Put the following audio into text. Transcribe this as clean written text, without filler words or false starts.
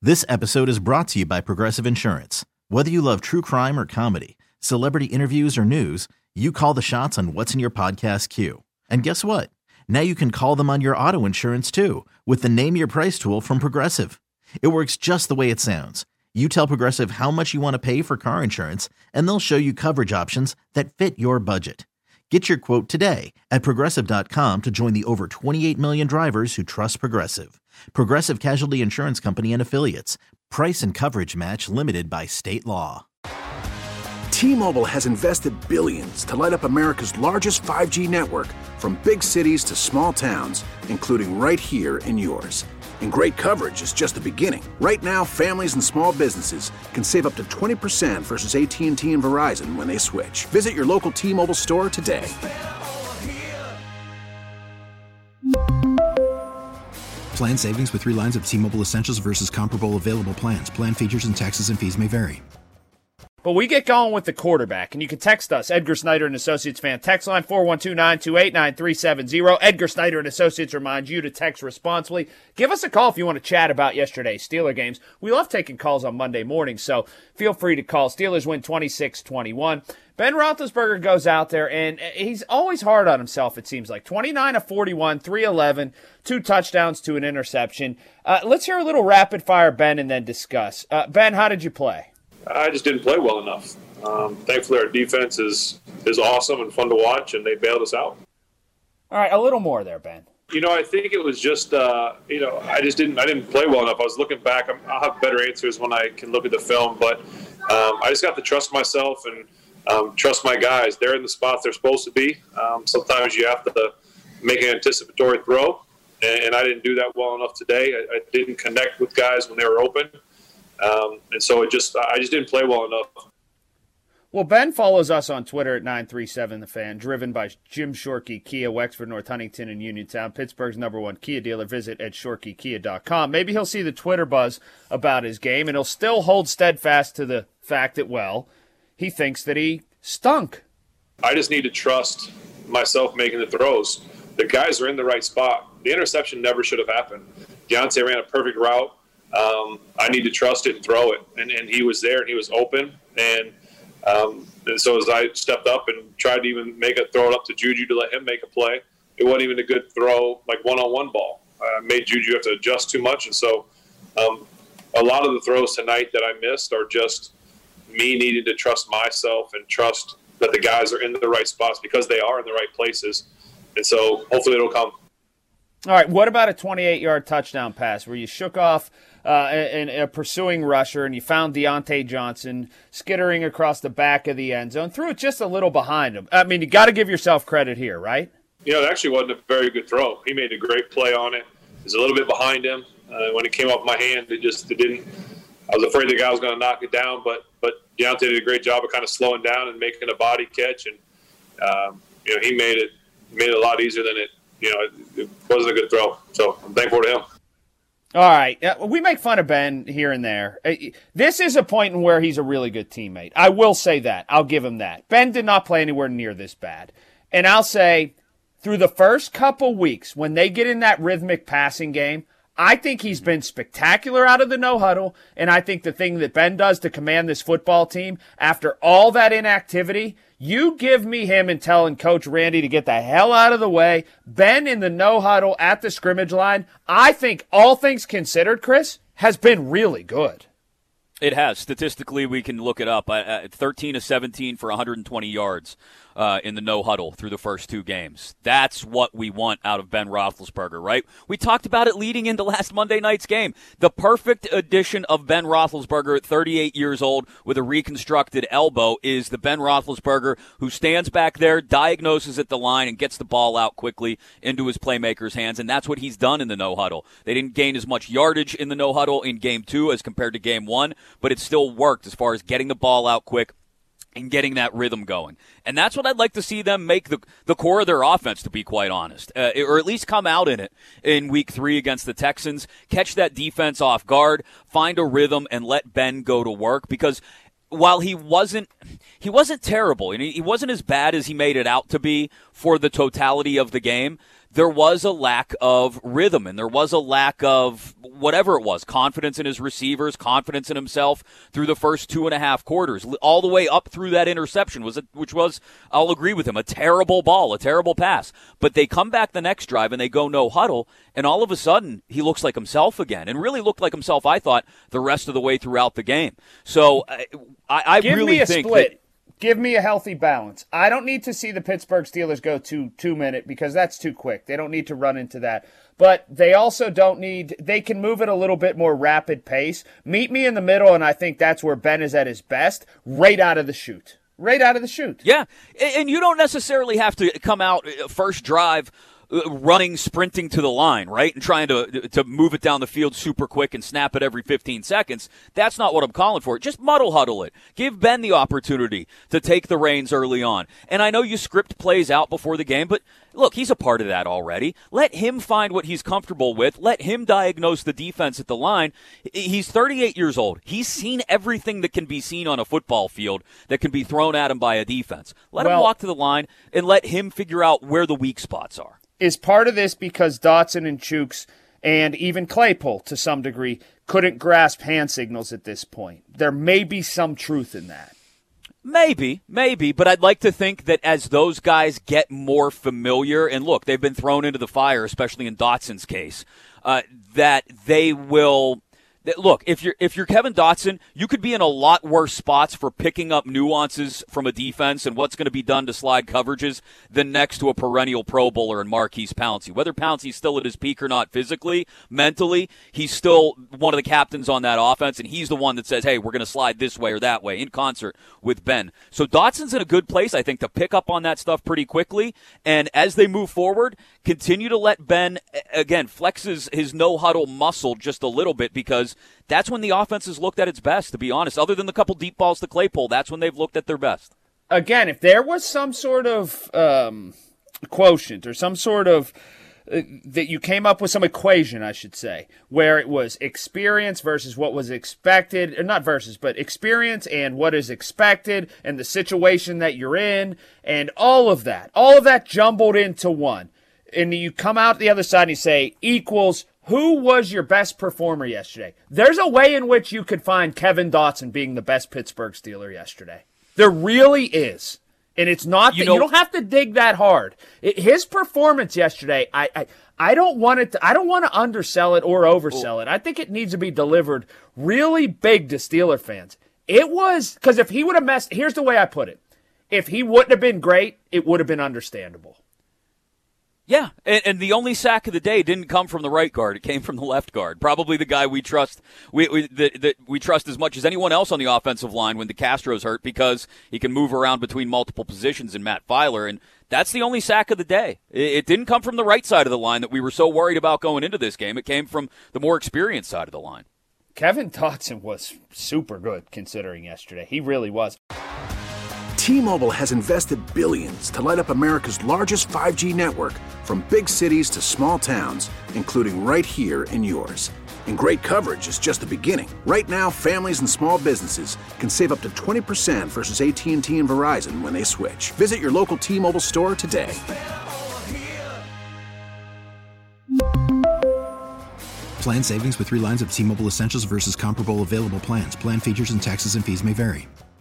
This episode is brought to you by Progressive Insurance. Whether you love true crime or comedy, celebrity interviews or news, you call the shots on what's in your podcast queue. And guess what? Now you can call them on your auto insurance too with the Name Your Price tool from Progressive. It works just the way it sounds. You tell Progressive how much you want to pay for car insurance, and they'll show you coverage options that fit your budget. Get your quote today at Progressive.com to join the over 28 million drivers who trust Progressive. Progressive Casualty Insurance Company and Affiliates. Price and coverage match limited by state law. T-Mobile has invested billions to light up America's largest 5G network, from big cities to small towns, including right here in yours. And great coverage is just the beginning. Right now, families and small businesses can save up to 20% versus AT&T and Verizon when they switch. Visit your local T-Mobile store today. Plan savings with 3 lines of T-Mobile Essentials versus comparable available plans. Plan features and taxes and fees may vary. But we get going with the quarterback, and you can text us, Edgar Snyder and Associates fan text line 412-928-9370. Edgar Snyder and Associates remind you to text responsibly. Give us a call if you want to chat about yesterday's Steeler games. We love taking calls on Monday morning, so feel free to call. Steelers win 26-21. Ben Roethlisberger goes out there, and he's always hard on himself, it seems like. 29 of 41, 311, 2 touchdowns to an interception. Let's hear a little rapid-fire Ben and then discuss. Ben, how did you play? I just didn't play well enough. Thankfully, our defense is awesome and fun to watch, and they bailed us out. All right, a little more there, Ben. I think it was just, I didn't play well enough. I was looking back. I'll have better answers when I can look at the film, but I just got to trust myself and trust my guys. They're in the spots they're supposed to be. Sometimes you have to make an anticipatory throw, and I didn't do that well enough today. I didn't connect with guys when they were open. And so I just didn't play well enough. Well, Ben follows us on Twitter at 937TheFan, driven by Jim Shorkey, Kia, Wexford, North Huntington, and Uniontown, Pittsburgh's #1 Kia dealer. Visit at ShorkeyKia.com. Maybe he'll see the Twitter buzz about his game, and he'll still hold steadfast to the fact that, well, he thinks that he stunk. I just need to trust myself making the throws. The guys are in the right spot. The interception never should have happened. Deontay ran a perfect route. I need to trust it and throw it. And he was there and he was open. And so as I stepped up and tried to even throw it up to Juju to let him make a play, it wasn't even a good throw, like one-on-one ball. Made Juju have to adjust too much. And so a lot of the throws tonight that I missed are just me needing to trust myself and trust that the guys are in the right spots because they are in the right places. And so hopefully it'll come. All right, what about a 28-yard touchdown pass where you shook off a pursuing rusher and you found Deontay Johnson skittering across the back of the end zone, threw it just a little behind him? I mean, you got to give yourself credit here, right? It actually wasn't a very good throw. He made a great play on it. It was a little bit behind him. When it came off my hand, it didn't. I was afraid the guy was going to knock it down, but Deontay did a great job of kind of slowing down and making a body catch, and he made it a lot easier than it. It wasn't a good throw, so I'm thankful to him. All right. We make fun of Ben here and there. This is a point in where he's a really good teammate. I will say that. I'll give him that. Ben did not play anywhere near this bad. And I'll say, through the first couple weeks, when they get in that rhythmic passing game, I think he's been spectacular out of the no-huddle, and I think the thing that Ben does to command this football team, after all that inactivity, you give me him and telling Coach Randy to get the hell out of the way. Ben in the no-huddle at the scrimmage line, I think all things considered, Chris, has been really good. It has. Statistically, we can look it up. 13 of 17 for 120 yards in the no-huddle through the first 2 games. That's what we want out of Ben Roethlisberger, right? We talked about it leading into last Monday night's game. The perfect addition of Ben Roethlisberger at 38 years old with a reconstructed elbow is the Ben Roethlisberger who stands back there, diagnoses at the line, and gets the ball out quickly into his playmaker's hands, and that's what he's done in the no-huddle. They didn't gain as much yardage in the no-huddle in Game 2 as compared to Game 1, but it still worked as far as getting the ball out quick and getting that rhythm going. And that's what I'd like to see them make the core of their offense, to be quite honest, or at least come out in it in Week 3 against the Texans, catch that defense off guard, find a rhythm, and let Ben go to work. Because while he wasn't terrible, and he wasn't as bad as he made it out to be for the totality of the game, there was a lack of rhythm and there was a lack of whatever it was, confidence in his receivers, confidence in himself through the first 2.5 quarters, all the way up through that interception, which was, I'll agree with him, a terrible ball, a terrible pass. But they come back the next drive and they go no huddle, and all of a sudden he looks like himself again, and really looked like himself, I thought, the rest of the way throughout the game. So I really think split. Give me a healthy balance. I don't need to see the Pittsburgh Steelers go to 2-minute because that's too quick. They don't need to run into that. But they also don't need – they can move at a little bit more rapid pace. Meet me in the middle, and I think that's where Ben is at his best, right out of the chute. Right out of the chute. Yeah, and you don't necessarily have to come out first drive running, sprinting to the line, right, and trying to move it down the field super quick and snap it every 15 seconds. That's not what I'm calling for. Just muddle huddle it. Give Ben the opportunity to take the reins early on. And I know you script plays out before the game, but look, he's a part of that already. Let him find what he's comfortable with. Let him diagnose the defense at the line. He's 38 years old. He's seen everything that can be seen on a football field that can be thrown at him by a defense. Let him walk to the line and let him figure out where the weak spots are. Is part of this because Dotson and Chooks and even Claypool, to some degree, couldn't grasp hand signals at this point? There may be some truth in that. Maybe, but I'd like to think that as those guys get more familiar, and look, they've been thrown into the fire, especially in Dotson's case, that they will... Look, if you're Kevin Dotson, you could be in a lot worse spots for picking up nuances from a defense and what's going to be done to slide coverages than next to a perennial Pro Bowler in Marquise Pouncey. Whether Pouncey's still at his peak or not physically, mentally, he's still one of the captains on that offense, and he's the one that says, hey, we're going to slide this way or that way in concert with Ben. So Dotson's in a good place, I think, to pick up on that stuff pretty quickly, and as they move forward, continue to let Ben, again, flex his no-huddle muscle just a little bit, because that's when the offense has looked at its best, to be honest. Other than the couple deep balls to Claypool, that's when they've looked at their best. Again, if there was some sort of quotient or some sort of that you came up with some equation, I should say, where it was experience versus what was expected, or not versus, but experience and what is expected and the situation that you're in and all of that jumbled into one. And you come out the other side and you say equals who was your best performer yesterday? There's a way in which you could find Kevin Dotson being the best Pittsburgh Steeler yesterday. There really is. And it's not you don't have to dig that hard. His performance yesterday, I don't want to undersell it or oversell it. I think it needs to be delivered really big to Steeler fans. It was, because if he would have messed, here's the way I put it. If he wouldn't have been great, it would have been understandable. Yeah, and the only sack of the day didn't come from the right guard. It came from the left guard. Probably the guy we trust that we trust as much as anyone else on the offensive line when DeCastro's hurt, because he can move around between multiple positions in Matt Filer, and that's the only sack of the day. It didn't come from the right side of the line that we were so worried about going into this game. It came from the more experienced side of the line. Kevin Dotson was super good considering yesterday. He really was. T-Mobile has invested billions to light up America's largest 5G network, from big cities to small towns, including right here in yours. And great coverage is just the beginning. Right now, families and small businesses can save up to 20% versus AT&T and Verizon when they switch. Visit your local T-Mobile store today. Plan savings with 3 lines of T-Mobile Essentials versus comparable available plans. Plan features and taxes and fees may vary.